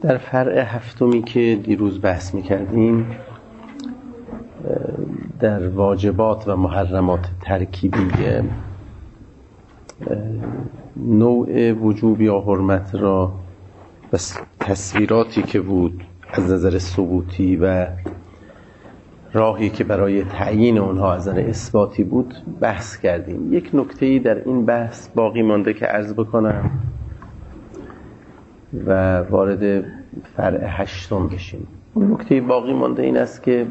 در فرع هفتمی که دیروز بحث می‌کردیم در واجبات و محرمات ترکیبی نوع وجوب یا حرمت را و تصویراتی که بود از نظر ثبوتی و راهی که برای تعیین اونها از نظر اثباتی بود بحث کردیم. یک نکته‌ای در این بحث باقی مانده که عرض بکنم و وارد فرع هشتم بشیم. اون نکته باقی مانده این است که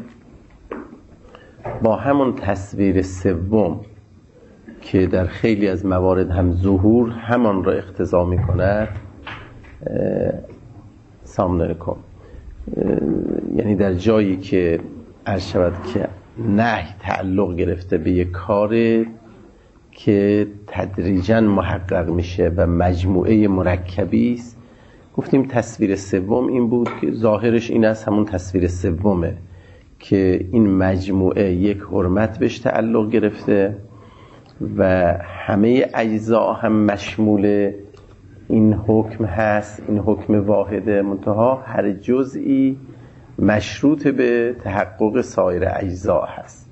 با همون تصویر سوم که در خیلی از موارد هم ظهور همان را اقتضا می کند، سلام علیکم، یعنی در جایی که عرض شود که نهی تعلق گرفته به یک کار که تدریجاً محقق میشه و مجموعه مرکبی است، گفتیم تصویر سوم این بود که ظاهرش این است، همون تصویر سومه که این مجموعه یک حرمت بهش تعلق گرفته و همه اجزا هم مشمول این حکم هست، این حکم واحده، منتها هر جزئی مشروط به تحقق سایر اجزا هست.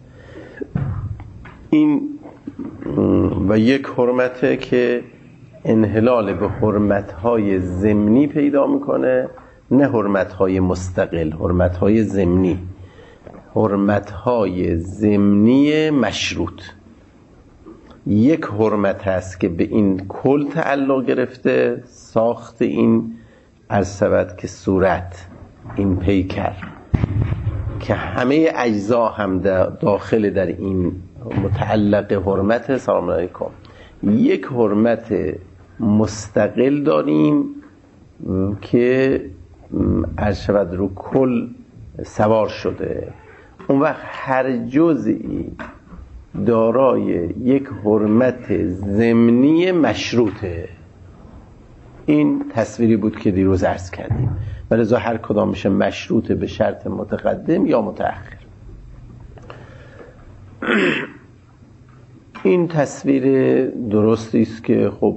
این و یک حرمته که انحلال به حرمت‌های ضمنی پیدا میکنه، نه حرمت‌های مستقل، حرمت‌های ضمنی، حرمت‌های ضمنی مشروط. یک حرمت هست که به این کل تعلق گرفته، ساخت این عرض که صورت، این پیکر که همه اجزا هم داخل در این متعلق حرمت. سلام علیکم. یک حرمت مستقل داریم که عرض رو کل سوار شده، اون وقت هر جزئی دارای یک حرمت ضمنی مشروطه. این تصویری بود که دیروز عرض کردیم، ولذا هر کدام میشه مشروط به شرط متقدم یا متأخر. این تصویر درستی است که خب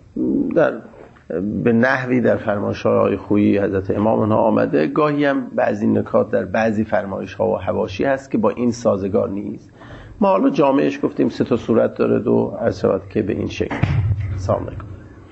به نحوی در فرمایش‌های خویی حضرت امام ها آمده، گاهی هم بعضی نکات در بعضی فرمایش‌ها و حواشی هست که با این سازگار نیست. ما حالا جامعش گفتیم 3 صورت داره، 2 عرض که به این شکل. سلام علیکم.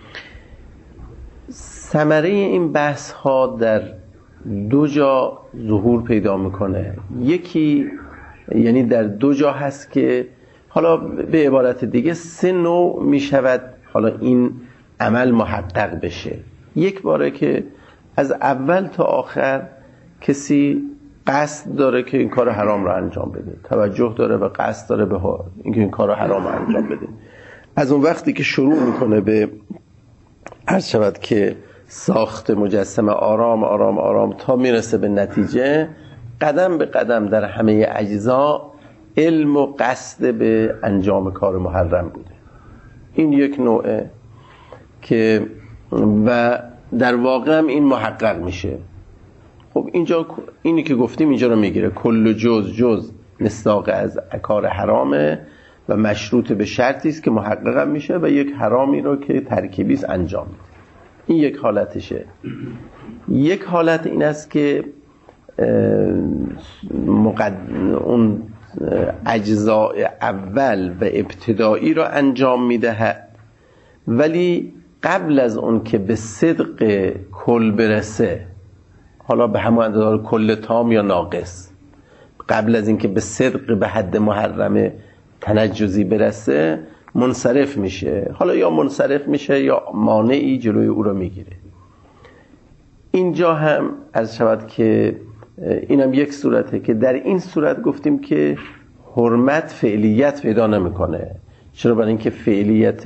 ثمره این بحث ها در 2 جا ظهور پیدا میکنه. یکی یعنی در 2 جا هست که حالا به عبارت دیگه 3 نوع میشود حالا این عمل محقق بشه. یک باره که از اول تا آخر کسی قصد داره که این کار حرام رو انجام بده، توجه داره و قصد داره به اینکه این کار حرام رو انجام بده. از اون وقتی که شروع میکنه به عرض شود که ساخت مجسمه آرام آرام آرام تا میرسه به نتیجه، قدم به قدم در همه اجزا علم و قصد به انجام کار محرم بوده. این یک نوعه که و در واقع هم این محقق میشه. خب اینجا اینی که گفتیم اینجا رو میگیره، کل جز مصداق از کار حرامه و مشروط به شرطی است که محقق هم میشه و یک حرامی رو که ترکیبی است انجام میده. این یک حالتشه. یک حالت این است که اون اجزاء اول و ابتدایی رو انجام میدهد، ولی قبل از اون که به صدق کل برسه، حالا به همون اندازه کل تام یا ناقص، قبل از اینکه به صدق به حد محرم تنجزی برسه منصرف میشه. حالا یا منصرف میشه یا مانعی جلوی او رو میگیره. اینجا هم از شود که اینم یک صورته که در این صورت گفتیم که حرمت فعلیت پیدا نمیکنه. چرا؟ برای اینکه فعلیت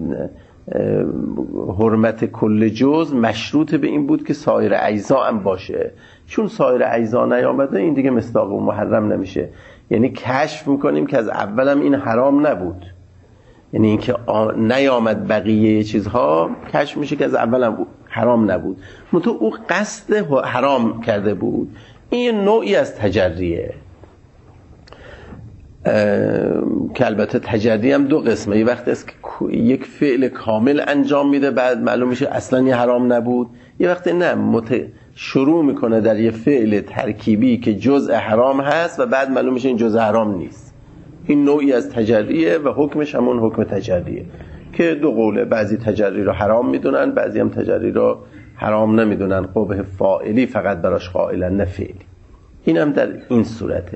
حرمت کل جز مشروط به این بود که سایر اجزا هم باشه. چون سایر اجزا نیامده این دیگه مصداق و محرم نمیشه. یعنی کشف میکنیم که از اولم این حرام نبود، یعنی اینکه نیامد بقیه چیزها کشف میشه که از اولم حرام نبود، منتها او قصد حرام کرده بود. این نوعی از تجریه. که البته تجری هم دو قسمه. یه وقتی است که یک فعل کامل انجام میده بعد معلوم میشه اصلا یه حرام نبود، یه وقتی نه شروع میکنه در یه فعل ترکیبی که جزء حرام هست و بعد معلوم میشه این جزء حرام نیست. این نوعی از تجریه و حکمش همون حکم تجریه که دو قوله، بعضی تجری رو حرام میدونن، بعضی هم تجری رو حرام نمیدونن، قبح فاعلی فقط براش قائلن نه فعلی. این هم در این صورته.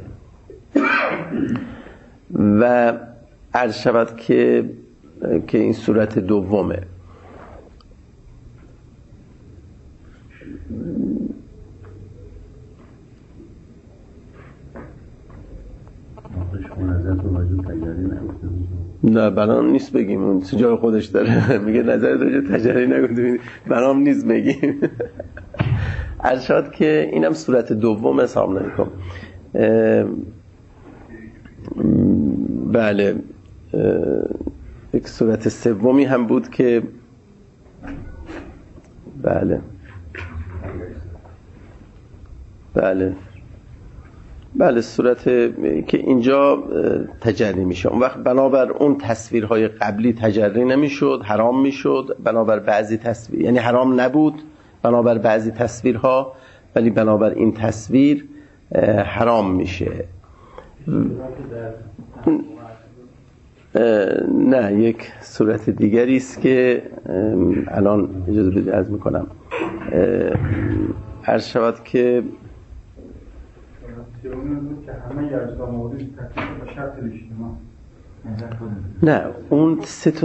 و عرض شود که این صورت دومه. نه برام نیست بگیم، اون جای خودش داره میگه نظر راجع تجری نگفتیم، برام نیست بگیم. عرض شد که اینم صورت دوم حساب نمی‌کنم. بله یک صورت سومی هم بود که بله صورت که اینجا تجری میشه. اون وقت بنابر اون تصویرهای قبلی تجری نمیشد، حرام میشد بنابر بعضی تصویر، یعنی حرام نبود بنابر بعضی تصویرها، ولی بنابر این تصویر حرام میشه. نه یک صورت دیگری است که الان اجازه بدید عرض میکنم. عرض شود که نه اون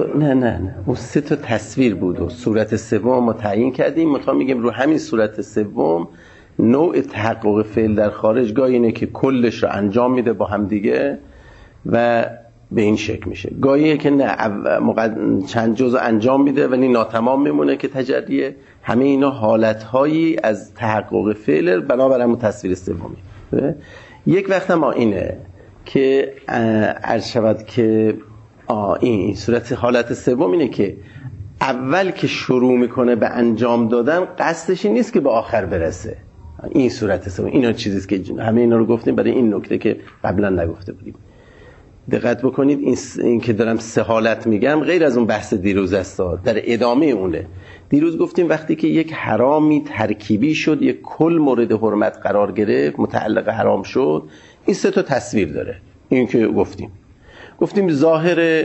سه تا تصویر بود و صورت سوم ما تعیین کردیم. مثلا میگیم رو همین صورت سوم نوع تحقق فعل در خارج گاهی اینه که کلش رو انجام میده با هم دیگه و به این شکل میشه، گاهی که نه چند جزء انجام میده ولی ناتمام میمونه که تجریه. همه اینا حالتهایی از تحقق فعل بنابر همون تصویر سومی. یک وقت ما اینه که عرض شود که این صورت حالت سوم اینه که اول که شروع میکنه به انجام دادن قصدش این نیست که به آخر برسه. این صورت سوم اینا چیزیست که همه اینا رو گفتیم برای این نکته که قبلا نگفته بودیم. دقت بکنید این که دارم سه حالت میگم غیر از اون بحث دیروز است، در ادامه اونه. دیروز گفتیم وقتی که یک حرامی ترکیبی شد، یک کل مورد حرمت قرار گرفت، متعلق حرام شد، این سه تا تصویر داره. این که گفتیم ظاهر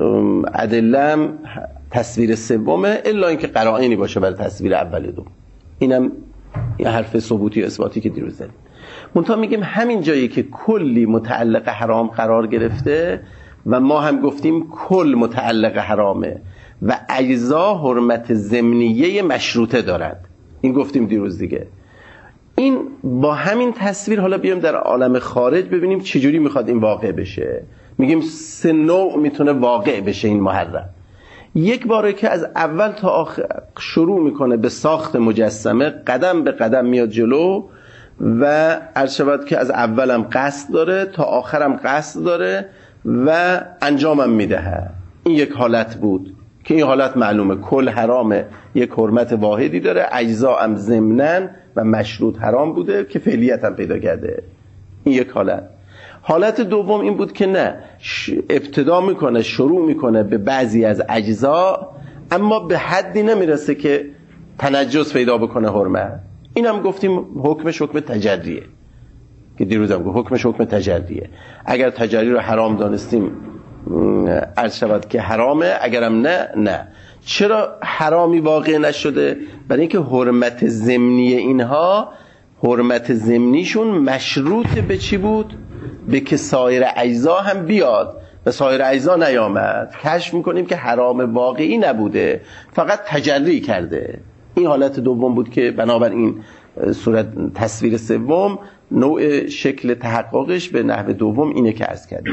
ادله تصویر سومه الا اینکه قرائنی باشه برای تصویر اول دوم. اینم یه حرف ثبوتی اثباتی که دیروز زدیم. منتها میگیم همین جایی که کلی متعلق حرام قرار گرفته و ما هم گفتیم کل متعلق حرامه و اجزا حرمت ضمنیه مشروطه دارند، این گفتیم دیروز دیگه. این با همین تصویر حالا بیایم در عالم خارج ببینیم چجوری میخواد این واقع بشه. میگیم سه نوع میتونه واقع بشه این محرم. یک باره که از اول تا آخر شروع میکنه به ساخت مجسمه، قدم به قدم میاد جلو و عرض شود که از اولم قصد داره تا آخرم قصد داره و انجامم میدهه. این یک حالت بود که این حالت معلومه کل حرامه، یک حرمت واحدی داره، اجزا هم ضمناً و مشروط حرام بوده که فعلیت هم پیدا کرده. این یک حالت دوم این بود که نه ابتدا میکنه، شروع میکنه به بعضی از اجزا اما به حدی نمیرسه که تنجس پیدا بکنه حرمت. این هم گفتیم حکمش حکم تجریه که دیروز هم گفت حکمش حکم تجریه. اگر تجری رو حرام دانستیم عرض شود که حرامه، اگرم نه. چرا حرامی واقع نشده؟ برای اینکه حرمت ضمنی اینها، حرمت ضمنیشون مشروط به چی بود؟ به که سایر اجزا هم بیاد و سایر اجزا نیامد. کشف میکنیم که حرام واقعی نبوده، فقط تجری کرده. این حالت دوم بود که بنابراین صورت تصویر سوم نوع شکل تحققش به نحو دوم اینه که عرض کردیم.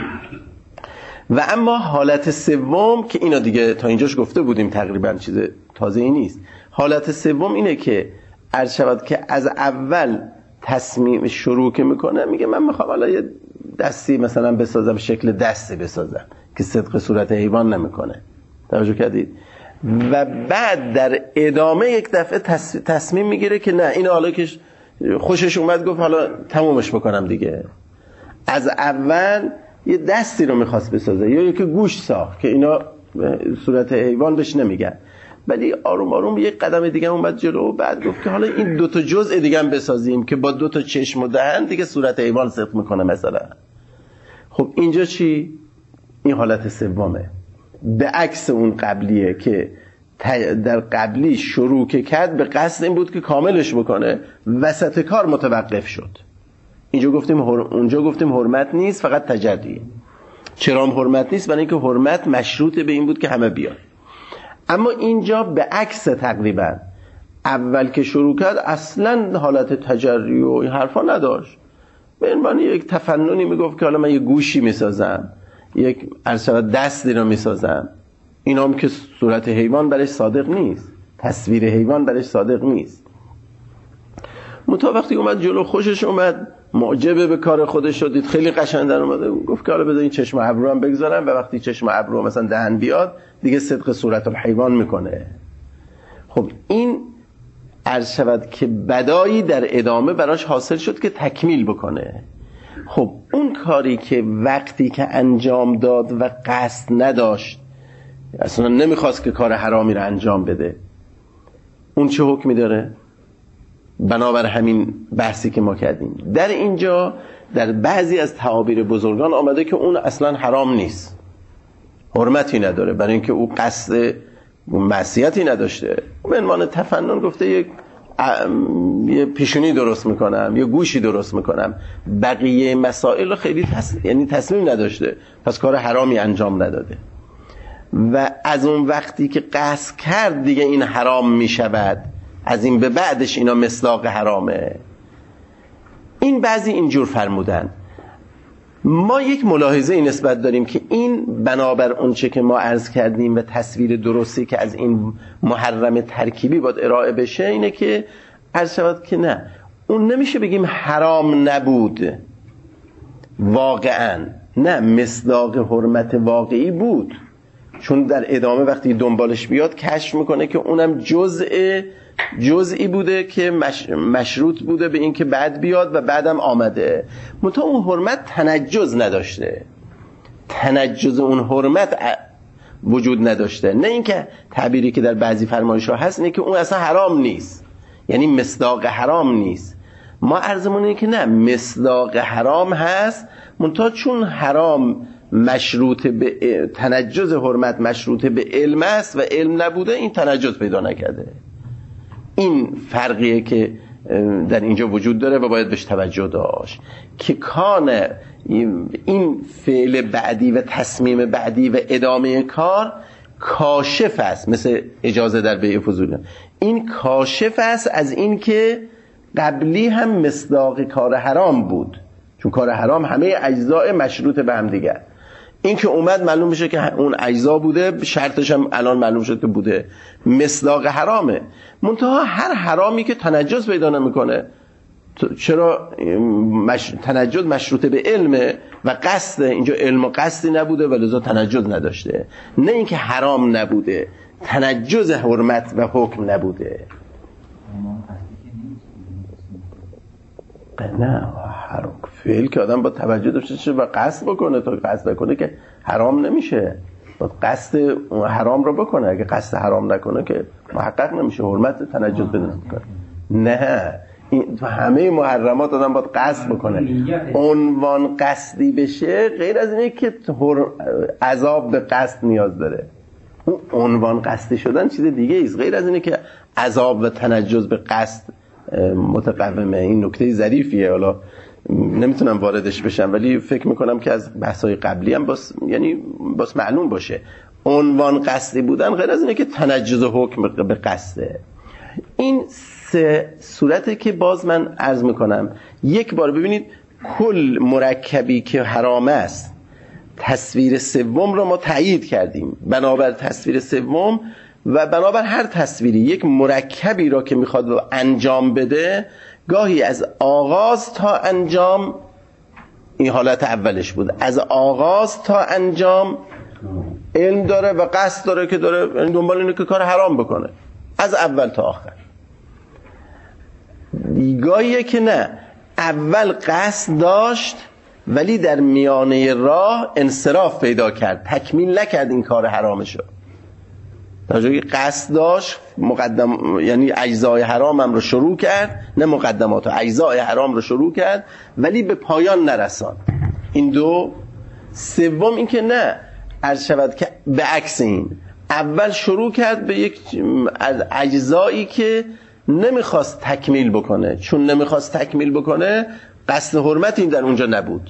و اما حالت سوم که اینا دیگه تا اینجاش گفته بودیم تقریبا چیز تازه‌ای نیست. حالت سوم اینه که عرض شود که از اول تصمیم شروع که میکنه، میگه من میخوام حالا یه دستی مثلا بسازم، شکل دستی بسازم که صدق صورت حیوان نمیکنه. توجه کردید؟ و بعد در ادامه یک دفعه تصمیم میگیره که نه این حالا که خوشش اومد گفت حالا تمومش بکنم دیگه. از اول یه دستی رو میخواست بسازه یا یکی گوش ساخت که اینا صورت حیوان بهش نمیگن، ولی آروم آروم یک قدم دیگه اومد جلو و بعد گفت که حالا این 2 تا جزء دیگه هم بسازیم که با 2 تا چشم و دهن دیگه صورت حیوان صدق میکنه مثلا. خب اینجا چی؟ این حالت سومه، به عکس اون قبلیه که در قبلی شروع که کرد به قصد این بود که کاملش بکنه، وسط کار متوقف شد. اونجا گفتیم حرمت نیست، فقط تجریه. چرا حرمت نیست؟ برای اینکه حرمت مشروط به این بود که همه بیان. اما اینجا به عکس تقریبا، اول که شروع کرد اصلا حالت تجری و این حرفا نداشت، به عنوان یک تفننی میگفت که حالا من یه گوشی میسازم، یک دستی رو میسازم، این هم که صورت حیوان برش صادق نیست، تصویر حیوان برش صادق نیست. منتها وقتی اومد جلو خوشش اومد، معجب به کار خودش شدید، خیلی قشنگ در اومده، گفت که حالا بذار این چشم ابرو هم بگذارم و وقتی چشم ابرو مثلا دهن بیاد دیگه صدق صورت الحیوان میکنه. خب این عرض شود که بدایی در ادامه براش حاصل شد که تکمیل بکنه. خب اون کاری که وقتی که انجام داد و قصد نداشت، اصلا نمیخواست که کار حرامی رو انجام بده، اون چه حکمی داره؟ بنابر همین بحثی که ما کردیم در اینجا، در بعضی از تعابیر بزرگان آمده که اون اصلا حرام نیست، حرمتی نداره، برای اینکه او قصد معصیتی نداشته. به عنوان تفنن گفته یه پیشونی درست میکنم، یه گوشی درست میکنم، بقیه مسائل خیلی یعنی تصمیم نداشته، پس کار حرامی انجام نداده. و از اون وقتی که قصد کرد دیگه این حرام میشود، از این به بعدش اینا مصداق حرامه. این بعضی اینجور فرمودن. ما یک ملاحظه این نسبت داریم که این بنابر اونچه که ما عرض کردیم و تصویر درستی که از این محرم ترکیبی باید ارائه بشه اینه که عرض شود که نه، اون نمیشه بگیم حرام نبود واقعا، نه، مصداق حرمت واقعی بود، چون در ادامه وقتی دنبالش بیاد کشف میکنه که اونم جزئی بوده که مشروط بوده به این که بعد بیاد و بعدم آمده. منتها اون حرمت تنجز نداشته، تنجز اون حرمت وجود نداشته. نه اینکه تعبیری که در بعضی فرمایش‌ها هست اینه که اون اصلا حرام نیست، یعنی مصداق حرام نیست. ما عرضمون اینه که نه، مصداق حرام هست، منتها چون حرام مشروط به تنجز حرمت مشروط به علم است و علم نبوده، این تنجز پیدا نکرده. این فرقیه که در اینجا وجود داره و باید بهش توجه داشت که کان این فعل بعدی و تصمیم بعدی و ادامه کار کاشف است، مثل اجازه در بیع فضولی، این کاشف است از این که قبلی هم مصداق کار حرام بود، چون کار حرام همه اجزاء مشروط به هم دیگه. این که اومد معلوم بشه که اون اجزا بوده، شرطش هم الان معلوم شد که بوده، مصداق حرامه. منتها هر حرامی که تنجس پیدا نمیکنه، چرا تنجس مشروط به علمه و قصد، اینجا علم و قصدی نبوده و لذا تنجس نداشته. نه اینکه حرام نبوده، تنجس حرمت و حکم نبوده. نه، حرام فعل که آدم با توجه داشته شه و قصد بکنه، تا قصد بکنه که حرام نمیشه، باید قصد حرام رو بکنه. اگه قصد حرام نکنه که محقق نمیشه، حرمت تنجس بدون میکنه. نه، این تو همه محرمات آدم باید قصد بکنه. عنوان قصدی بشه غیر از اینه که عذاب به قصد نیاز داره. اون عنوان قصدی شدن چیز دیگه ایست، غیر از اینه که عذاب و تنجس به قصد متقومه. این نکته ظریفیه، حالا نمیتونم واردش بشم ولی فکر میکنم که از بحث‌های قبلی هم یعنی معلوم باشه. عنوان قصدی بودن غیر از اینه که تنجس حکم به قصده. این سه صورته که باز من عرض میکنم یک بار ببینید، کل مرکبی که حرام است، تصویر سوم رو ما تایید کردیم. بنابر تصویر سوم و بنابر هر تصویری یک مرکبی را که میخواد انجام بده، گاهی از آغاز تا انجام، این حالت اولش بود، از آغاز تا انجام علم داره و قصد داره که داره دنبال اینه که کار حرام بکنه، از اول تا آخر. گاهیه که نه، اول قصد داشت ولی در میانه راه انصراف پیدا کرد، تکمیل نکرد این کار حرامشو. در جایی قصد داشت یعنی اجزای حرام هم رو شروع کرد، نه مقدمات، اجزای حرام رو شروع کرد ولی به پایان نرساند. این دو. سوم این که نه، عرض شود که به عکس این، اول شروع کرد به یک از اجزایی که نمیخواست تکمیل بکنه، چون نمیخواست تکمیل بکنه قصد حرمت این در اونجا نبود،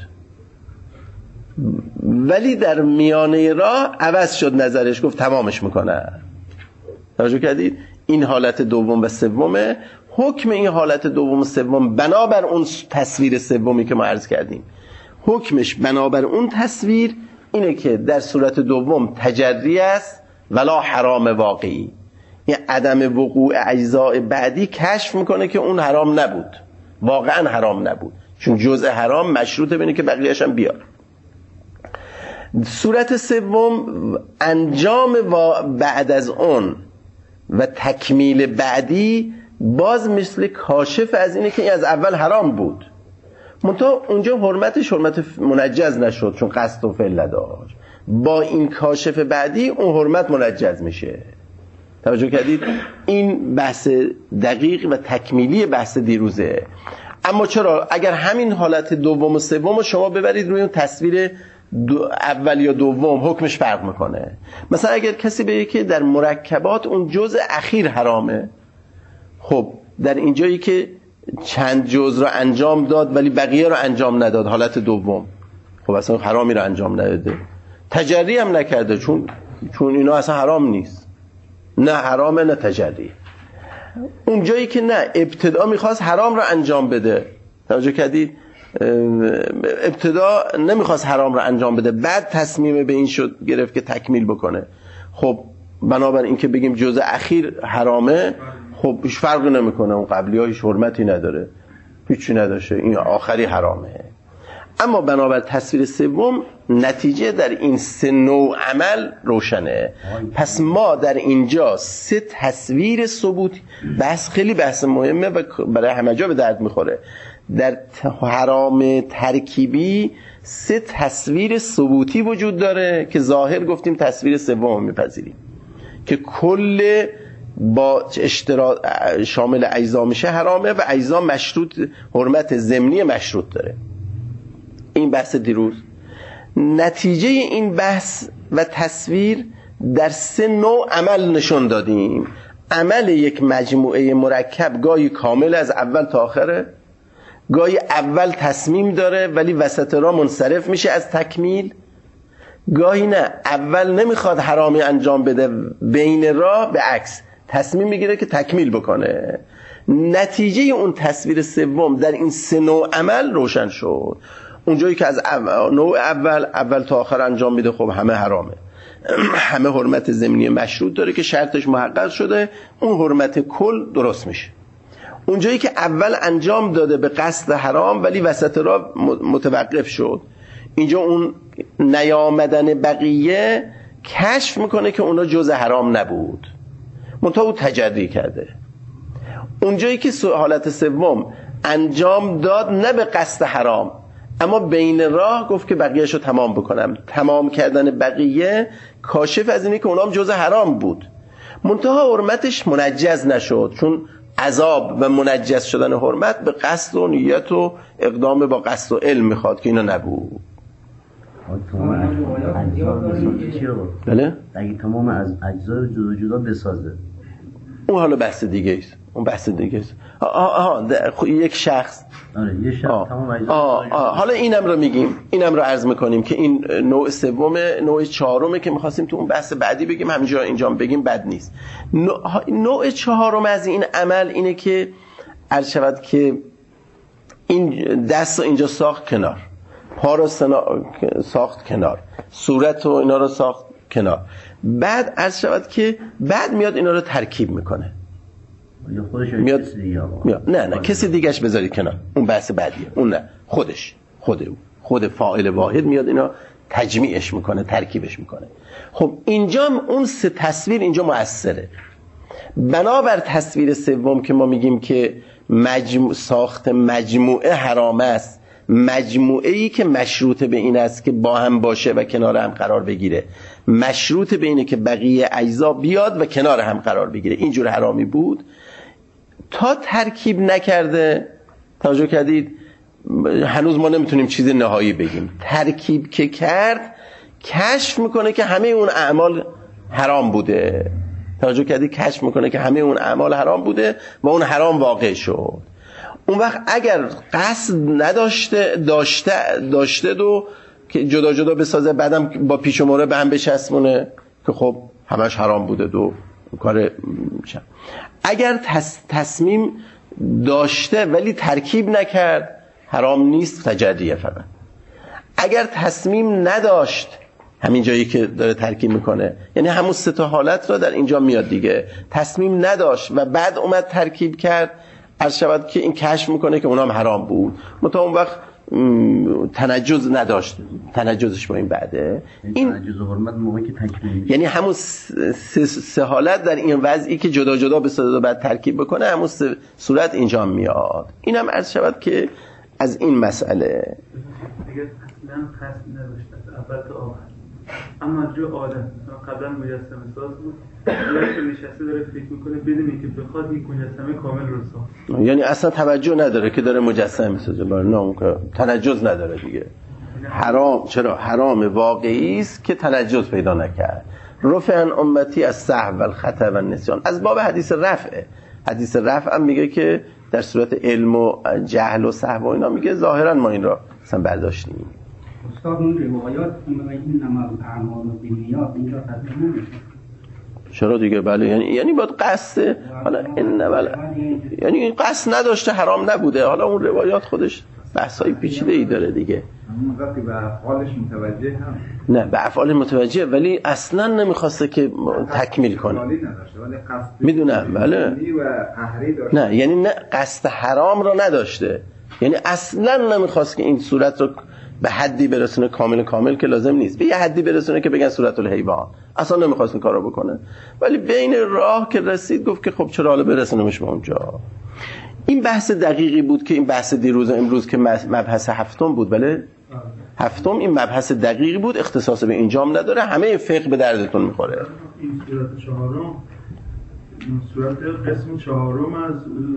ولی در میانه راه عوض شد نظرش، گفت تمامش میکنه. توجه کردید؟ این حالت دوم و سومه. حکم این حالت دوم و سوم بنابر اون تصویر سومی که ما عرض کردیم، حکمش بنابر اون تصویر اینه که در صورت دوم تجری است ولا حرام واقعی، یعنی عدم وقوع اجزاء بعدی کشف میکنه که اون حرام نبود، واقعا حرام نبود، چون جزء حرام مشروطه بینه که بقیه‌اش هم بیار. صورت سوم انجام بعد از اون و تکمیل بعدی باز مثل کاشف از اینه که این از اول حرام بود، منتها اونجا حرمتش حرمت منجز نشد چون قصد و فعل نداشت. با این کاشف بعدی اون حرمت منجز میشه. توجه کردید؟ این بحث دقیق و تکمیلی بحث دیروزه. اما چرا اگر همین حالت دوم و سوم شما ببرید روی اون تصویر اول یا دوم، حکمش فرق میکنه. مثلا اگر کسی بگه که در مرکبات اون جزء اخیر حرامه، خب در اینجایی که چند جزء رو انجام داد ولی بقیه رو انجام نداد، حالت دوم، خب اصلا حرامی رو انجام نداده، تجری هم نکرده، چون اینا اصلا حرام نیست، نه حرامه نه تجری. اون جایی که نه، ابتدا میخواست حرام رو انجام بده، توجه کردید؟ ابتدا نمیخواست حرام رو انجام بده، بعد تصمیم به این شد گرفت که تکمیل بکنه. خب بنابراین این که بگیم جزء اخیر حرامه، خب هیچ فرقی نمیکنه، اون قبلی ها هیچ حرمتی نداره، هیچی نداشته، این آخری حرامه. اما بنابر تصویر سوم نتیجه در این سه نوع عمل روشنه. پس ما در اینجا سه تصویر ثبوتی، بحث خیلی بحث مهمه و برای همه جا به درد میخوره. در حرام ترکیبی سه تصویر ثبوتی وجود داره که ظاهر گفتیم تصویر سوم میپذیریم که کل با شامل اجزا میشه حرامه و اجزا مشروط، حرمت ضمنی مشروط داره. این بحث دیروز. نتیجه این بحث و تصویر در سه نوع عمل نشون دادیم. عمل یک مجموعه مرکب گاهی کامل از اول تا آخره، گاهی اول تصمیم داره ولی وسط راه منصرف میشه از تکمیل، گاهی نه، اول نمیخواد حرامی انجام بده، بین راه به عکس تصمیم میگیره که تکمیل بکنه. نتیجه اون تصویر سوم در این سه نوع عمل روشن شد. اونجایی که از نوع اول تا آخر انجام میده، خب همه حرامه، همه حرمت ضمنی مشروط داره که شرطش محقق شده، اون حرمت کل درست میشه. اونجایی که اول انجام داده به قصد حرام ولی وسط راه متوقف شد، اینجا اون نیامدن بقیه کشف میکنه که اونا جزء حرام نبود، منتها او تجری کرده. اونجایی که حالت سوم انجام داد نه به قصد حرام، اما بین راه گفت که بقیه‌شو تمام بکنم، تمام کردن بقیه کاشف از اینه که اونام جزء حرام بود، منتها حرمتش منجز نشد، چون عذاب و منجز شدن حرمت به قصد و نیت و اقدام با قصد و علم میخواد که اینا نبود. بله؟ اگه تمام از اجزا رو جدا جدا بسازه، اون حالا بحث دیگه است، اون بحث دیگه است. یک شخص، آره یه شخص تمام اجزا. حالا اینم رو میگیم، اینم رو عرض میکنیم که این نوع سومه، نوع چهارمه که میخواستیم تو اون بحث بعدی بگیم، همینجا اینجا بگیم بد نیست. نوع چهارم از این عمل اینه که عرض شود که این دست رو اینجا ساخت کنار، پا رو ساخت کنار، صورت و اینا رو ساخت کنار، بعد عرض شود که بعد میاد اینا رو ترکیب میکنه، میاد نه کسی دیگهش بذاری کنار، اون بحث بعدیه، اون نه، خود فاعل واحد میاد اینا تجمیعش میکنه، ترکیبش میکنه. خب اینجا اون سه تصویر اینجا مؤثره. بنابر تصویر سوم که ما میگیم که ساخت مجموعه حرام است مجموعه‌ای که مشروط به این است که با هم باشه و کنار هم قرار بگیره، مشروط به اینه که بقیه اجزا بیاد و کنار هم قرار بگیره، اینجور حرامی بود. تا ترکیب نکرده، توجه کردید، هنوز ما نمیتونیم چیز نهایی بگیم. ترکیب که کرد کشف میکنه که همه اون اعمال حرام بوده. توجه کردید، کشف میکنه که همه اون اعمال حرام بوده و اون حرام واقع شد. اون وقت اگر قصد نداشته داشته دو که جدا جدا بسازه، بعدم با پیش و موره به هم بچسبونه که خب همش حرام بوده دو کار میشه. اگر تصمیم داشته ولی ترکیب نکرد، حرام نیست، تجریه فقط. اگر تصمیم نداشت، همین جایی که داره ترکیب میکنه، یعنی همون سه تا حالت را در اینجا میاد دیگه. تصمیم نداشت و بعد اومد ترکیب کرد، عرض شود که این کشف میکنه که اونام حرام بود، متا اون وقت تنجز نداشت، تنجزش با این بعده. این تنجز و حرمت موقعی که تکمیل، یعنی همون سه حالت در این وضعی که جدا جدا بسازه و بعد ترکیب بکنه، همون صورت اینجا میاد. اینم عرض شود که از این مسئله دیگه اصلا قصد نداشت اول تا آخر، اما جو عادت قبلا مجسمه ساز بود، دلش نشسته داره فکر میکنه بدون اینکه بخواد این مجسمه کامل رو ساخت، یعنی اصلا توجه نداره که داره مجسمه میسازه، نه تنجز نداره دیگه. حرام، چرا؟ حرام واقعی است که تنجز پیدا نکرد. رفع عن امتی از سهو و الخطا و النسیان، از باب حدیث رفعه. حدیث رفع هم میگه که در صورت علم و جهل و سهو و اینا، میگه ظاهرا ما این را مثلا برداشتیم. استاد اون روایات این نماز اعمال و بالنیات اینجا تطبیق نمیشه. چرا دیگه؟ بله، یعنی باید قصد، حالا یعنی این قصد نداشته حرام نبوده. حالا اون روایات خودش بحثای پیچیده‌ای داره دیگه. اما وقتی به افعالش متوجه هم نه، به افعال متوجه، ولی اصلا نمیخواسته که تکمیل کنه. میدونم، بله. نه، یعنی نه قصد حرام رو نداشته، یعنی اصلا نمیخواست که این صورت رو به حدی برسونه کامل که لازم نیست، به یه حدی برسونه که بگن صورت الحیوان، اصلا نمیخواست این کارو بکنه. ولی بین راه که رسید گفت که خب چرا حالا برسونمش به اونجا. این بحث دقیقی بود که این بحث دیروز امروز که مبحث هفتم بود، بله هفتم، این مبحث دقیقی بود، اختصاص به اینجام نداره، همه فقه به دردتون میخوره. این صورت چهارم، صورت قسم چهارم از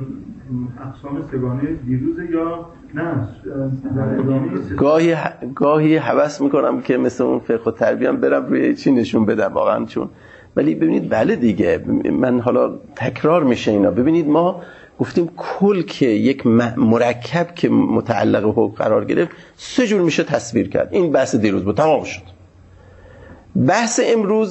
اقسام سگانه دیروزه یا نه؟ گاهی هوس میکنم که مثل اون فقه و تربیه برم روی چی نشون بدم واقعا، چون ولی ببینید بله دیگه، من حالا تکرار میشه اینا. ببینید ما گفتیم کل که یک مرکب که متعلق به حکم قرار گرفت 3 جور میشه تصویر کرد. این بحث دیروز بود، تمام شد. بحث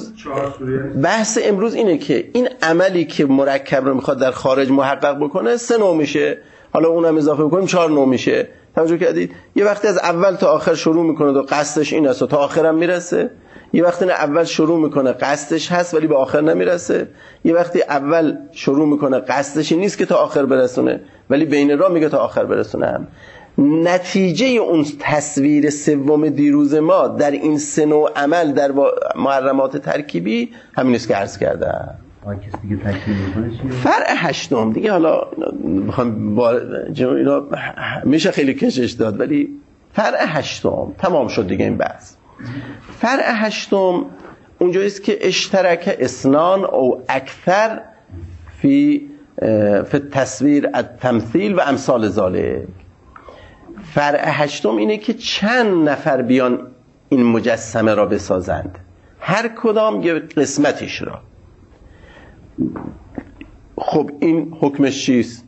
امروز اینه که این عملی که مرکب رو میخواد در خارج محقق بکنه 3 نوع میشه، حالا اونم اضافه بکنیم 4 نوع میشه. توجه کردید؟ یه وقتی از اول تا آخر شروع میکنه و قصدش این است و تا آخرم میرسه، یه وقتی نه اول شروع میکنه قصدش هست ولی به آخر نمیرسه، یه وقتی اول شروع میکنه قصدش نیست که تا آخر برسونه ولی بین راه میگه تا آخر برسونم. نتیجه اون تصویر سوم دیروز ما در این 3 نوع عمل در محرمات ترکیبی همین است که عرض کردم. کسی دیگه تکمیل میکنه چیه؟ فرع هشتم دیگه، حالا بخوام اینا میشه خیلی کشش داد، ولی فرع هشتم تمام شد دیگه این بحث. فرع هشتم اونجاییست که اشترک اسنان او اکثر فی تصویر التمثیل و امثال ذالک. فرع هشتم اینه که چند نفر بیان این مجسمه را بسازند، هر کدام یه قسمتیش را. خب این حکمش چیست؟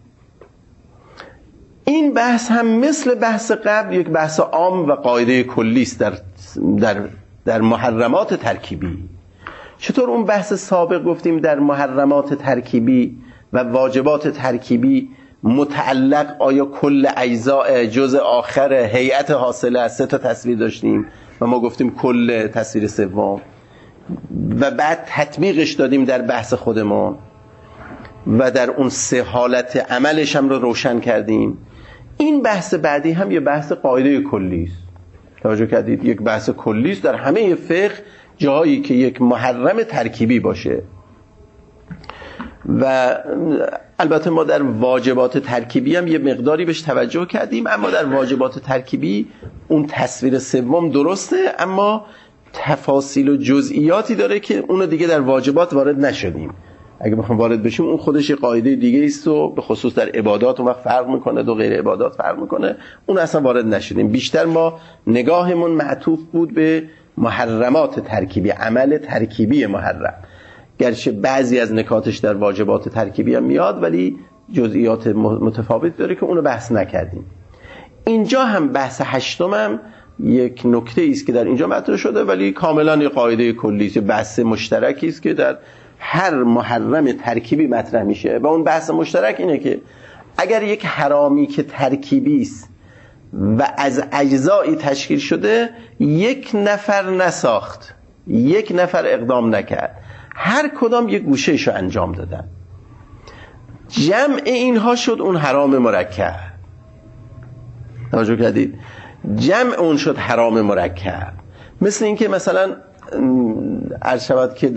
این بحث هم مثل بحث قبل یک بحث عام و قاعده کلی است در محرمات ترکیبی. چطور اون بحث سابق گفتیم در محرمات ترکیبی و واجبات ترکیبی متعلق آیا کل اجزاء جزء آخر هیئت حاصله از 3 تا تصویر داشتیم و ما گفتیم کل تصویر سوم و بعد تطبیقش دادیم در بحث خودمون و در اون 3 حالت عملش هم رو روشن کردیم. این بحث بعدی هم یه بحث قاعده کلی است. توجه کردید؟ یک بحث کلی است در همه فقه، جایی که یک محرم ترکیبی باشه. و البته ما در واجبات ترکیبی هم یه مقداری بهش توجه کردیم، اما در واجبات ترکیبی اون تصویر سوم درسته، اما تفاصیل و جزئیاتی داره که اونو دیگه در واجبات وارد نشدیم. اگه بخوام وارد بشیم اون خودش یه قاعده دیگه است و به خصوص در عبادات اون وقت فرق میکنه، دو غیر عبادات فرق میکنه، اون اصلا وارد نشدیم. بیشتر ما نگاهمون معطوف بود به محرمات ترکیبی، عمل ترکیبی محرم، گرچه بعضی از نکاتش در واجبات ترکیبی هم میاد ولی جزئیات متفاوت داره که اونو بحث نکردیم. اینجا هم بحث هشتم هم یک نکته است که در اینجا مطرح شده ولی کاملا یه قاعده کلی است، بحث مشترکی است که در هر محرم ترکیبی مطرح میشه و اون بحث مشترک اینه که اگر یک حرامی که ترکیبی است و از اجزایی تشکیل شده، یک نفر نساخت، یک نفر اقدام نکرد، هر کدام یک گوشهشو انجام دادن، جمع اینها شد اون حرام مرکب. توجه کردید؟ جمع اون شد حرام مرکب. مثل این که مثلا عرض شود که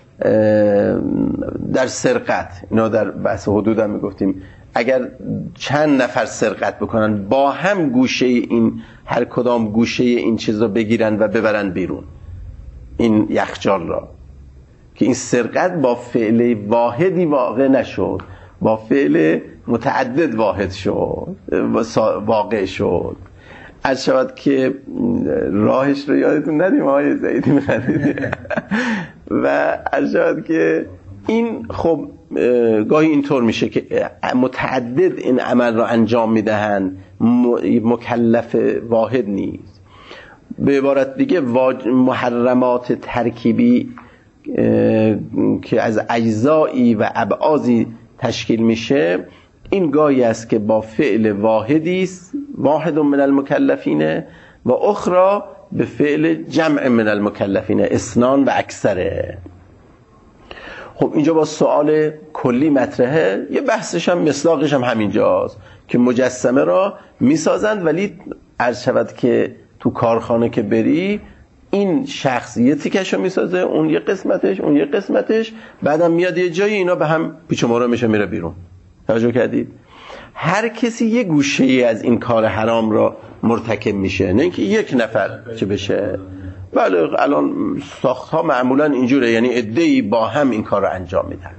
در سرقت، اینا در بحث حدود هم میگفتیم، اگر چند نفر سرقت بکنن با هم گوشه این، هر کدام گوشه این چیز رو بگیرن و ببرن بیرون، این یخچال را، که این سرقت با فعل واحدی واقع نشد، با فعل متعدد واحد شد، واقع شد. عرض شود که راهش رو یادتون ندیم آقای زیدی می‌خندید و عرض شود که این خب گاهی اینطور میشه که متعدد این عمل رو انجام میدهن، مکلف واحد نیست. به عبارت دیگه محرمات ترکیبی که از اجزایی و ابعاضی تشکیل میشه، این گاهی است که با فعل واحدی است، واحد من المکلفین، و اخرى به فعل جمع من المکلفین، اثنان و اکثره. خب اینجا با سوال کلی مطرحه، یه بحثش هم مصداقش هم همینجاست که مجسمه را میسازند ولی عرض شود که تو کارخانه که بری، این شخص یه تیکشو میسازه، اون یه قسمتش، اون یه قسمتش، بعدم میاد یه جایی اینا به هم پیچ و مورا میشه، میره بیرون. توجه کردید؟ هر کسی یه گوشه ای از این کار حرام را مرتکب میشه، نه اینکه یک نفر چه بشه. بله الان ساخت ها معمولا اینجوره، یعنی عده‌ای با هم این کار را انجام میدن.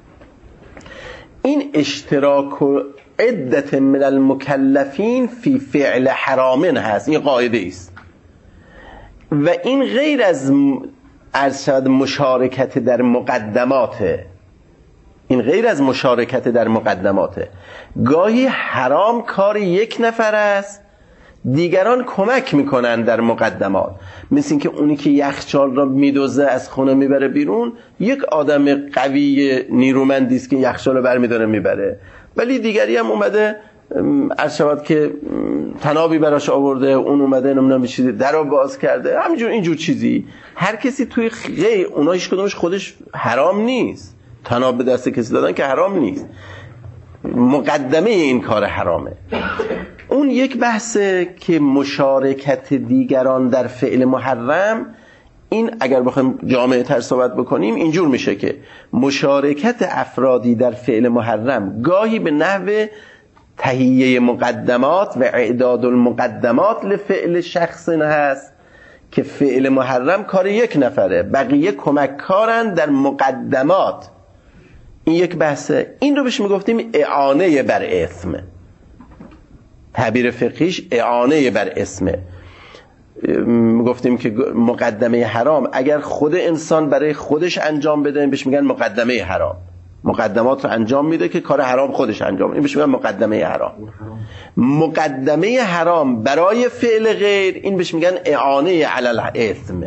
این اشتراک و عدت من المکلفین فی فعل حرامن هست، این قاعده است و این غیر از ارشد مشارکت در مقدماته. این غیر از مشارکت در مقدماته. گاهی حرام کار یک نفر است، دیگران کمک میکنن در مقدمات، مثل این که اونی که یخچال را میدوزه از خونه میبره بیرون، یک آدم قوی نیرومندی است که یخچال رو برمیداره میبره، ولی دیگری هم اومده عرض شود که تنابی براش آورده، اون اومده نمیدونم چیزی درو باز کرده، همینجور اینجور چیزی. هر کسی توی غیر اونها هیچ کدومش خودش حرام نیست، تناب به دست کسی دادن که حرام نیست، مقدمه این کار حرامه. اون یک بحثه که مشارکت دیگران در فعل محرم، این اگر بخوایم جامعه تر صحبت بکنیم اینجور میشه که مشارکت افرادی در فعل محرم گاهی به نحو تهیه مقدمات و اعداد المقدمات لفعل شخص هست که فعل محرم کار یک نفره، بقیه کمک کارن در مقدمات. این یک بحثه. این رو بهش میگفتیم اعانه بر اسم، تعبیر فقهیش اعانه بر اسمه. گفتیم که مقدمه حرام اگر خود انسان برای خودش انجام بده بهش میگن مقدمه حرام، مقدمات رو انجام میده که کار حرام خودش انجام، این بهش میگن مقدمه حرام. مقدمه حرام برای فعل غیر، این بهش میگن اعانه علی الاثم.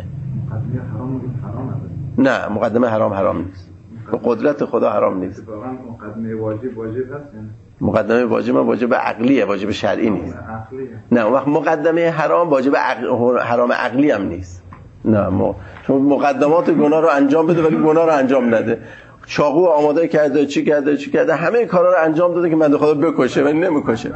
نه مقدمه حرام نیست، به قدرت خدا حرام نیست. مقدمه واجب هست. مقدمه واجب عقلیه، واجب شرعی نیست. نه اون وقت مقدمه حرام واجب حرام عقلی هم نیست. نه چون مقدمات گناه رو انجام بده ولی گناه رو انجام نده. چاقو آماده کرده، چی کرده، همه کارا رو انجام داده که بنده خدا بکشه ولی نمیکشه.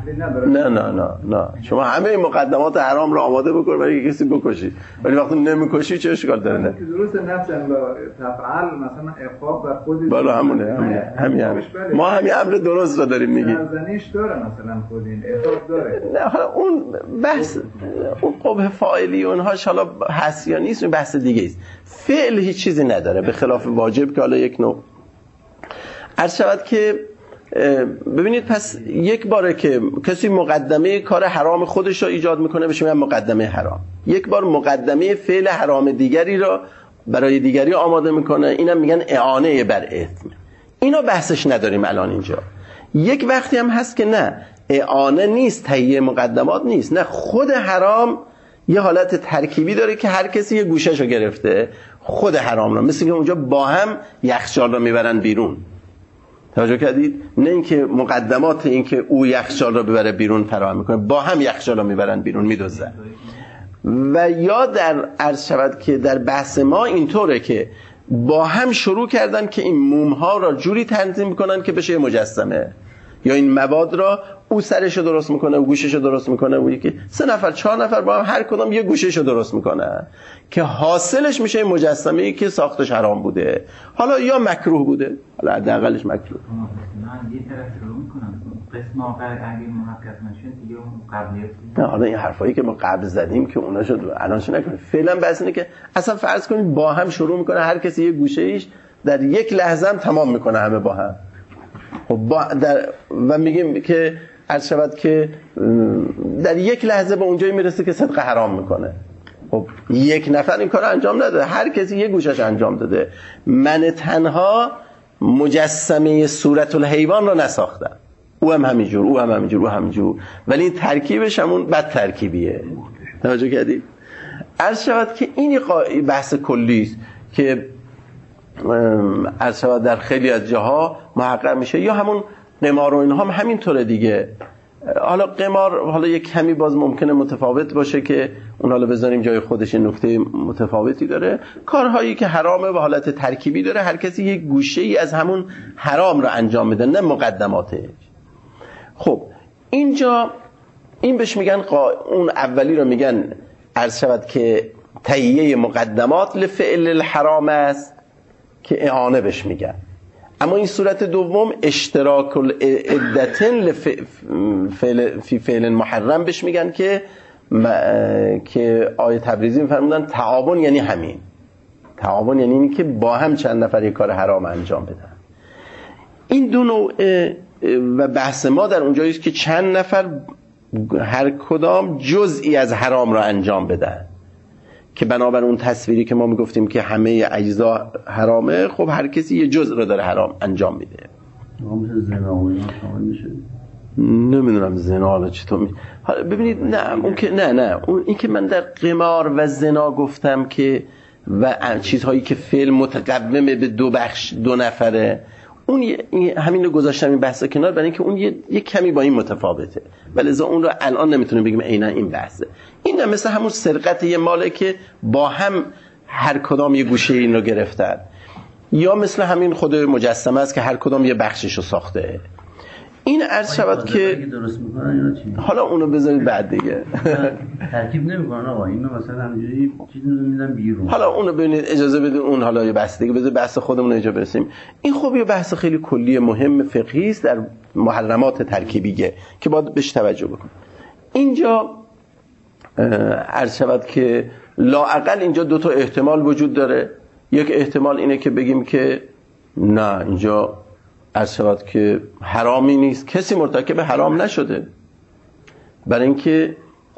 نه شما همه مقدمات حرام رو آماده بکن برای کسی بکشی، ولی وقتی نمیکشی چه اشکال داره؟ نه درست نفس تفعل مثلا عقاب بر خود بالا همین ما همین امر درست رو داریم میگیم. زنیش داره مثلا خود این عقاب داره. نه حالا اون بحث اون قبح فاعلی اونهاش حالا هست یا نیست بحث دیگه است. فعل هیچ چیزی نداره به خلاف واجب که حالا یک نوع عرض شود که ببینید پس یک باره که کسی مقدمه کار حرام خودش رو ایجاد میکنه بشه میگن مقدمه حرام، یک بار مقدمه فعل حرام دیگری رو برای دیگری آماده میکنه اینم میگن اعانه بر اثم. اینا بحثش نداریم الان اینجا. یک وقتی هم هست که نه اعانه نیست، تهیه مقدمات نیست، نه خود حرام یه حالت ترکیبی داره که هر کسی یه گوشهشو گرفته خود حرام رو، مثل که اونجا با هم یخچال رو میبرن بیرون. توجه کردید؟ نه اینکه مقدمات اینکه او یخچال رو ببره بیرون فراهم میکنه، با هم یخچال رو میبرن بیرون میدوزن. و یا در عرض شود که در بحث ما اینطوره که با هم شروع کردن که این مومها را جوری تنظیم میکنن که بشه مجسمه، یا این مواد را او سرشو درست میکنه و گوششو درست میکنه و یکی 3 نفر 4 نفر با هم هر کدام یه گوششو درست میکنه که حاصلش میشه این مجسمه‌ای که ساختش حرام بوده، حالا یا مکروه بوده، حالا حداقلش مکروه. من یه طرف شروع میکنم قسم آخر اگه محقق نشون دیگه اون قبلیه. نه حالا این حرفایی که ما قبل زدیم که اونا شد الانش نکنید. فعلا بس اینه که اصلا فرض کنید با هم شروع میکنه، هر کسی یه گوشه ایش در یک لحظه هم تمام میکنه همه با هم. خب و میگیم که عرض شود که در یک لحظه به اونجایی میرسه که صدقه حرام میکنه. خب یک نفر این کار انجام نداده، هر کسی یه گوشش انجام داده. من تنها مجسمه صورت الحیوان رو نساختم، او هم همینجور، ولی این ترکیبش همون بد ترکیبیه. توجه کردید؟ عرض شود که این بحث کلی است که عرض شود در خیلی از جاها محقق میشه. یا همون قمار و اینها هم همینطوره دیگه. حالا قمار حالا یک کمی باز ممکنه متفاوت باشه که اون حالا بذاریم جای خودش نکته متفاوتی داره. کارهایی که حرامه و حالت ترکیبی داره، هر کسی یک گوشه ای از همون حرام رو انجام میده، نه مقدماتش. خب اینجا این بهش میگن اون اولی رو میگن عرض شود که تهیه مقدمات لفعل الحرام است که اعانه بهش میگن. اما این صورت دوم اشتراک العدتن فی فعل محرم بهش میگن که آیه تبریزی میفرمودن تعاون یعنی همین. تعاون یعنی این که با هم چند نفر یک کار حرام انجام بدن. این دو نوع و بحث ما در اونجایی است که چند نفر هر کدام جزئی از حرام را انجام بدن، که بنابر اون تصویری که ما میگفتیم که همه اجزا حرامه، خب هر کسی یه جزء رو داره حرام انجام میده. مثل زنا و اینا شامل میشه؟ نمیدونم زنا حالا چطور حالا ببینید نه اون که نه اون این که من در قمار و زنا گفتم که و چیزهایی که فعل متقومه به دو بخش دو نفره، اون همین رو گذاشتم این بحثا کنار برای اینکه اون یه کمی با این متفاوته، ولی لذا اون رو الان نمیتونیم بگیم عینا این بحثه. این مثل همون سرقت یه ماله که با هم هر کدام یه گوشه این رو گرفتن، یا مثل همین خود مجسمه است که هر کدام یه بخشش رو ساخته. این عرض شود که درست میکنن اینا چی؟ حالا اونو بذارید بعد دیگه ترکیب نمیکنن آقا، اینو مثلا همینجوری چیزی میدن بیرون. حالا اونو ببینید، اجازه بدید اون حالا یه بحث دیگه، بذار بحث خودمون اینجا برسیم. این خب یه بحث خیلی کلی مهم فقهی است در محرمات ترکیبیه که باید بهش توجه بکنیم. اینجا عرض شود که لااقل اینجا دو تا احتمال وجود داره. یک احتمال اینه که بگیم که نه اینجا عرض شود که حرامی نیست، کسی مرتکب حرام نشده، برای اینکه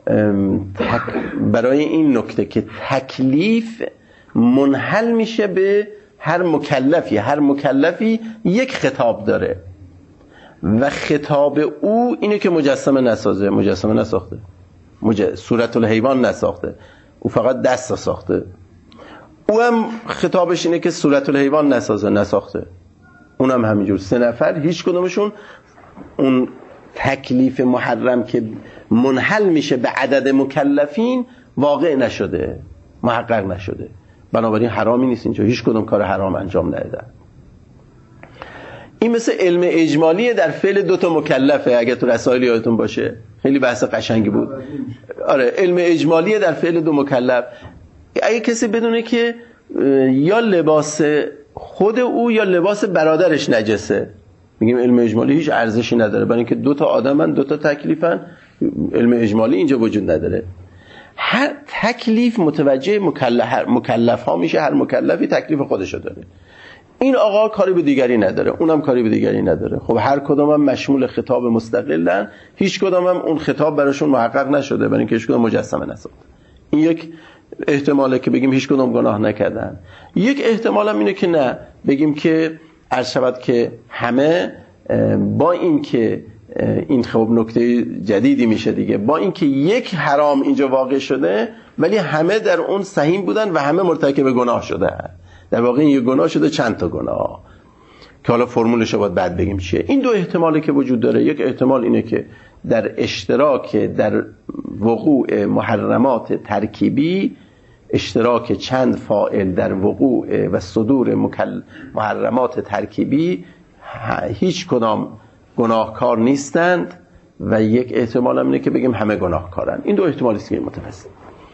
برای این نکته که تکلیف منحل میشه به هر مکلفی یک خطاب داره و خطاب او اینه که مجسمه نساخته، صورت الحیوان نساخته، او فقط دست ساخته. او هم خطابش اینه که صورت الحیوان نساخته، اونم همینجور. 3 نفر هیچ کدومشون اون تکلیف محرم که منحل میشه به عدد مکلفین واقع نشده، محقق نشده، بنابراین حرامی نیست اینجا، هیچ کدوم کار حرام انجام ندادن. این مثل علم اجمالی در فعل دوتا مکلفه. اگه تو رسائل یادتون باشه خیلی بحث قشنگی بود. آره، علم اجمالی در فعل دو مکلف. اگه کسی بدونه که یا لباس خود او یا لباس برادرش نجسه، میگیم علم اجمالی هیچ ارزشی نداره، برای اینکه دو تا آدمن، دو تا تکلیفن، علم اجمالی اینجا وجود نداره. هر تکلیف متوجه مکلف ها میشه، هر مکلفی تکلیف خودشو داره. این آقا کاری به دیگری نداره، اونم کاری به دیگری نداره. خب هر کدوم هم مشمول خطاب مستقلن، هیچ کدوم هم اون خطاب براشون محقق نشده، برای اینکه هیچ کدوم مجسمه نساخته. این یک احتماله که بگیم هیچ کدوم گناه نکردن. یک احتمال هم اینه که نه، بگیم که عرض شود که همه با این که این خب نکته جدیدی میشه دیگه، با اینکه یک حرام اینجا واقع شده ولی همه در اون سهیم بودن و همه مرتکب گناه شدن. در واقع این یک گناه شده چند تا گناه که حالا فرمولش رو باید بعد بگیم چیه. این دو احتمالی که وجود داره، یک احتمال اینه که در اشتراک در وقوع محرمات ترکیبی، اشتراک چند فاعل در وقوع و صدور محرمات ترکیبی هیچ کدام گناهکار نیستند، و یک احتمال هم اینه که بگیم همه گناهکارن. این دو احتمالی است که متفصل.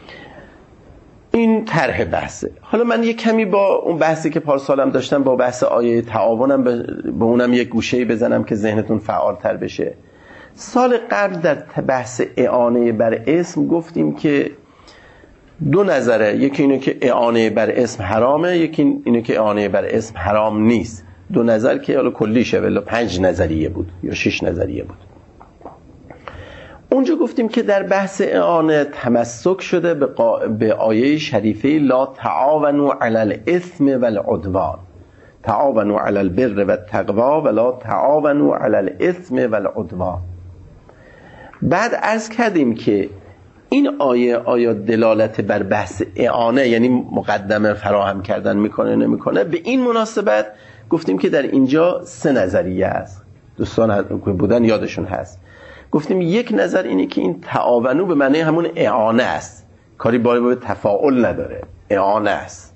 این طرح بحثه. حالا من یک کمی با اون بحثی که پارسالم داشتم، با بحث آیه تعاونم به اونم یک گوشه‌ای بزنم که ذهنتون فعال‌تر بشه. سال قبل در بحث اعانه بر اسم گفتیم که دو نظره، یکی اینه که اعانه بر اسم حرامه، یکی اینه که اعانه بر اسم حرام نیست. دو نظر که حالا کلیشه، ولی 5 نظریه بود یا 6 نظریه بود. اونجا گفتیم که در بحث اعانه تمسک شده به آیه شریفه لا تعاونوا علی الاثم والعدوان، تعاونوا علی البر والتقوی ولا تعاونوا علی الاثم والعدوان. بعد عرض کردیم که این آیه دلالت بر بحث اعانه، یعنی مقدمه فراهم کردن میکنه نمیکنه. به این مناسبت گفتیم که در اینجا 3 نظریه است. دوستان بودن یادشون هست. گفتیم یک نظر اینه که این تعاونو به معنی همون اعانه است، کاری با تفاعل نداره، اعانه است.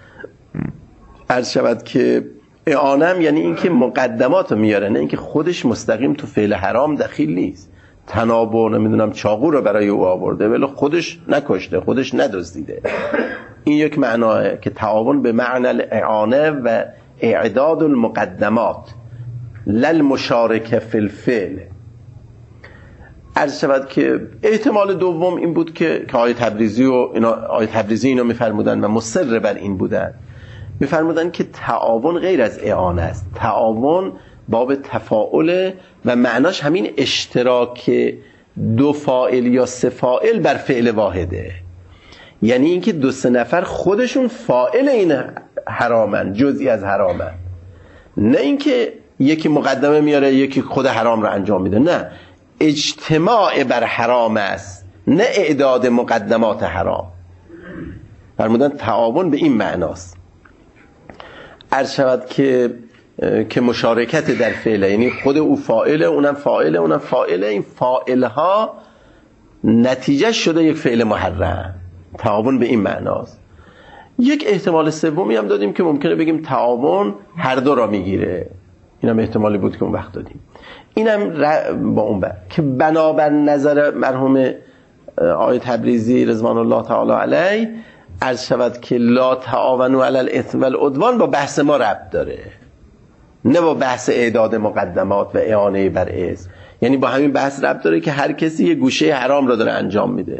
عرض شود که اعانه هم یعنی این که مقدمات رو میاره، نه اینکه خودش مستقیم تو فعل حرام دخیل نیست. تنابو نمیدونم چاقو رو برای او آورده ولی خودش نکشته، خودش ندزدیده. این یک معناه که تعاون به معنی الاعانه و اعداد المقدمات للمشارکه فی الفعل. عرض شود که احتمال دوم این بود که آیه تبریزی اینو میفرمودن و مصر بر این بودن، میفرمودن که تعاون غیر از اعانه است. تعاون باب تفاعل و معناش همین اشتراک 2 فاعل یا 3 فاعل بر فعل واحده، یعنی اینکه 2-3 نفر خودشون فاعل این حرامن، جزئی از حرامن، نه اینکه یکی مقدمه میاره یکی خود حرام رو انجام میده. نه، اجتماع بر حرام است، نه اعداد مقدمات حرام. فرمودن تعاون به این معناست. عرض شود که مشارکت در فعله، یعنی خود او فاعله، اونم فاعله، اونم فاعله. این فاعل ها نتیجه شده یک فعل محرم. تعاون به این معناست. یک احتمال سومی هم دادیم که ممکنه بگیم تعاون هر دو را میگیره. اینم احتمالی بود که اون وقت دادیم. اینم با اون که بنابر نظر مرحوم آقای تبریزی رضوان الله تعالی علیه عرض شود که لا تعاونوا علی الاثم والعدوان با بحث ما ربط داره، نه با بحث اعداد مقدمات و اعانه بر اسم. یعنی با همین بحث ربط داره که هر کسی یه گوشه حرام را داره انجام میده.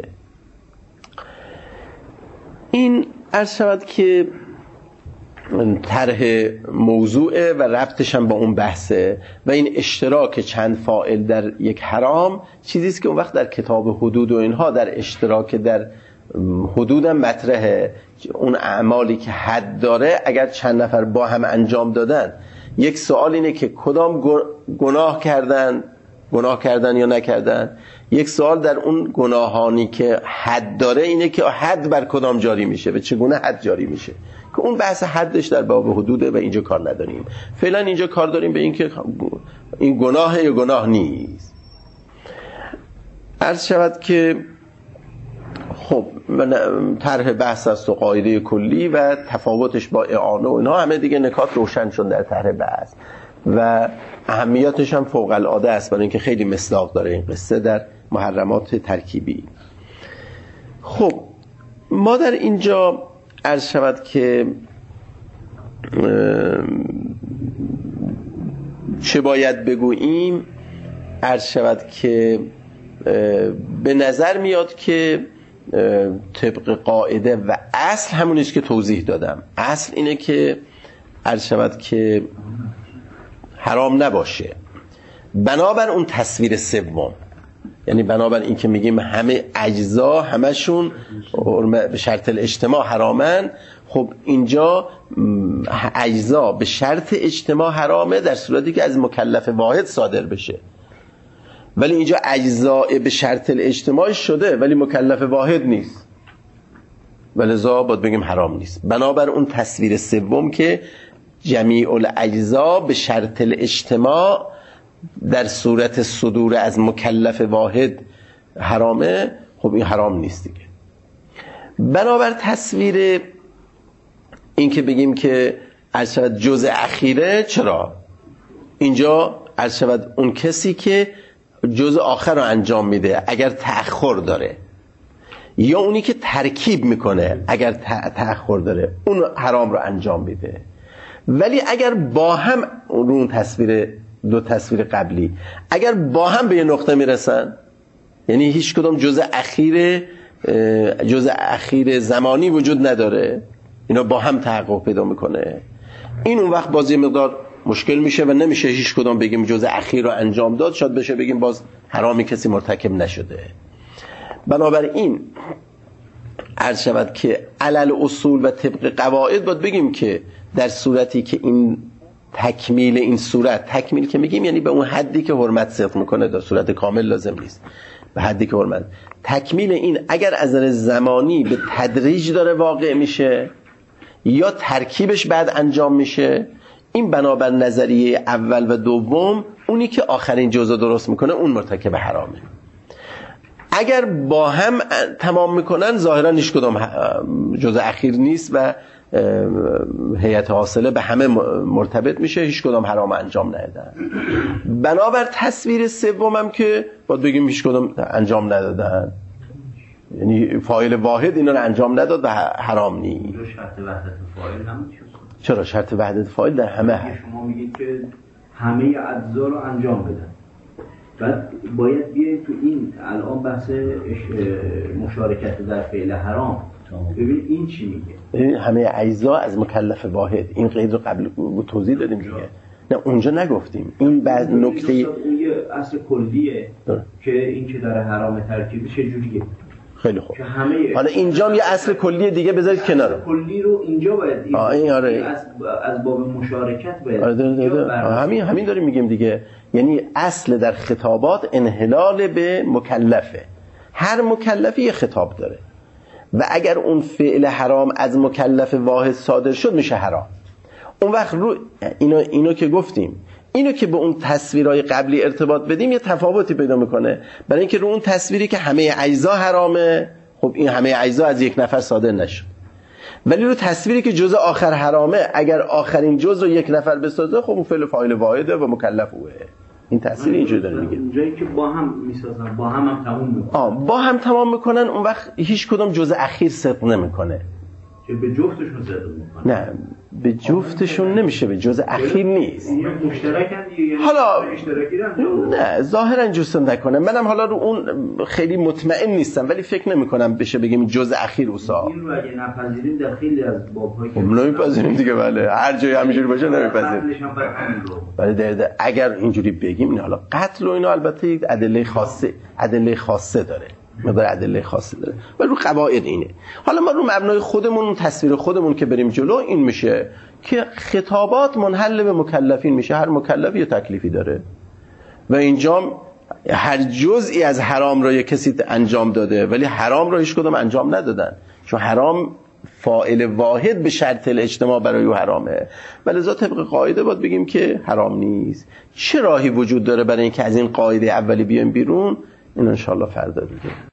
این عرض شود که طرح موضوعه و ربطش هم با اون بحثه و این اشتراک چند فاعل در یک حرام چیزی است که اون وقت در کتاب حدود و اینها در اشتراک در حدود هم مطرحه. اون اعمالی که حد داره اگر چند نفر با هم انجام دادن، یک سوال اینه که کدام گناه کردن یا نکردن. یک سوال در اون گناهانی که حد داره اینه که حد بر کدام جاری میشه و چگونه حد جاری میشه، که اون بحث حدش در باب حدوده و اینجا کار نداریم. فعلا اینجا کار داریم به این که این گناه یا گناه نیست. عرض شود که خب طرح بحث است و قاعده کلی و تفاوتش با اعانه و اینها همه دیگه نکات روشن شد در طرح بحث. و اهمیتش هم فوق العاده است، برای اینکه خیلی مصداق داره این قصه در محرمات ترکیبی. خب ما در اینجا عرض شود که چه باید بگوییم؟ عرض شود که به نظر میاد که طبق قاعده و اصل همونیست که توضیح دادم. اصل اینه که عرض شود که حرام نباشه، بنابر اون تصویر سوم، یعنی بنابر این که میگیم همه اجزا همشون به شرط الاجتماع حرامن. خب اینجا اجزا به شرط اجتماع حرامه در صورتی که از مکلف واحد صادر بشه، ولی اینجا اجزا به شرط الاجتماع شده ولی مکلف واحد نیست، ولذا باید بگیم حرام نیست. بنابر اون تصویر سوم که جمیع الاجزا به شرط الاجتماع در صورت صدور از مکلف واحد حرامه، خب این حرام نیست دیگه. بنابر تصویر این که بگیم که عرض شود جزء اخیره، چرا؟ اینجا عرض شود اون کسی که جزء آخر رو انجام میده اگر تأخر داره، یا اونی که ترکیب میکنه اگر تأخر داره اون حرام رو انجام میده. ولی اگر با هم اون دو تصویر قبلی اگر با هم به یه نقطه میرسن، یعنی هیچ کدوم جزء اخیر زمانی وجود نداره، اینا با هم تحقق پیدا میکنه، این اون وقت باز یه مقدار مشکل میشه و نمیشه هیچ کدوم بگیم جزء اخیر رو انجام داد، شاید بشه بگیم باز حرامی کسی مرتکب نشده. بنابراین عرض شود که علل اصول و طبق قواعد باید بگیم که در صورتی که این تکمیل این صورت، تکمیل که میگیم یعنی به اون حدی که حرمت صدق میکنه، در صورت کامل لازم نیست، به حدی که حرمت، تکمیل این اگر از نظر زمانی به تدریج داره واقع میشه یا ترکیبش بعد انجام میشه، این بنابر نظریه اول و دوم اونی که آخرین جزء درست میکنه اون مرتکب حرامه. اگر با هم تمام میکنن ظاهرا هیچ کدام جزء اخیر نیست و هیئت حاصله به همه مرتبط میشه، هیچ کدام حرام انجام ندادن. بنابر تصویر سوم هم که باید بگیم هیچ کدام انجام ندادن، یعنی فاعل واحد اینا رو انجام نداد و حرام نیست. شرط وحدت فاعل نمیشه. چرا شرط وحدت فاعل در همه هست؟ شما میگید که همه اجزا رو انجام بدن، بعد باید بیاید تو این الان بحث مشارکت در فعل حرام، ببین این چی میگه؟ همه اجزا از مکلف واحد، این قید رو قبل توضیح دادیم دیگه. نه اونجا نگفتیم، این بعض نکته اون یه اصل کلیه که این که داره حرام ترکیبی چجوریه. خیلی خوب. حالا اینجا هم یه اصل کلی دیگه بذارید کنار. کلی رو اینجا باید این آره. از باب مشارکت باید. همین داریم میگیم دیگه. یعنی اصل در خطابات انحلال به مکلفه. هر مکلفی یه خطاب داره و اگر اون فعل حرام از مکلف واحد صادر شد میشه حرام. اون وقت رو اینو که گفتیم، اینو که به اون تصویرهای قبلی ارتباط بدیم یه تفاوتی پیدا میکنه، برای اینکه رو اون تصویری که همه اجزا حرامه، خب این همه اجزا از یک نفر صادر نشد، ولی رو تصویری که جزء آخر حرامه اگر آخرین جزء رو یک نفر بسازه، خب اون فعل فاعل واحده و مکلف اوه. این تاثیر اینجوری داره میگه. اونجایی که با هم میسازن، با هم تمام میکنن. با هم تمام میکنن، اون وقت هیچ کدوم جزء اخیر صدق نمیکنه. که به جفتشون صدق میکنه. نه، به جفتشون نمیشه، به جزء اخیر نیست. اینا مشترکن دیگه. حالا اشتراکی نه ظاهرا جستم نکنه، منم حالا رو اون خیلی مطمئن نیستم، ولی فکر نمیکنم بشه بگیم جزء اخیر اوسا. این رو اگه نپذیریم در خیلی از باب‌ها که نمیپذیریم دیگه، بله هر جایی همینجوری باشه نمیپذیریم. ولی اگر اینجوری بگیم، این حالا قتل و اینا البته یک ادله خاصه داره، مقدار ادله خاصی داره، ولی رو قواعد اینه. حالا ما رو مبنای خودمون، تصویر خودمون که بریم جلو، این میشه که خطابات منحل به مکلفین میشه. هر مکلفی یه تکلیفی داره و اینجا هر جزئی از حرام را یک کسی انجام داده ولی حرام را هیچ کدوم انجام ندادن، چون حرام فاعل واحد به شرط الاجتماع برای او حرامه، ولی ذات طبق قاعده باید بگیم که حرام نیست. چه راهی وجود داره برای اینکه از این قاعده اولی بیایم بیرون؟ این انشالله فردا دیگه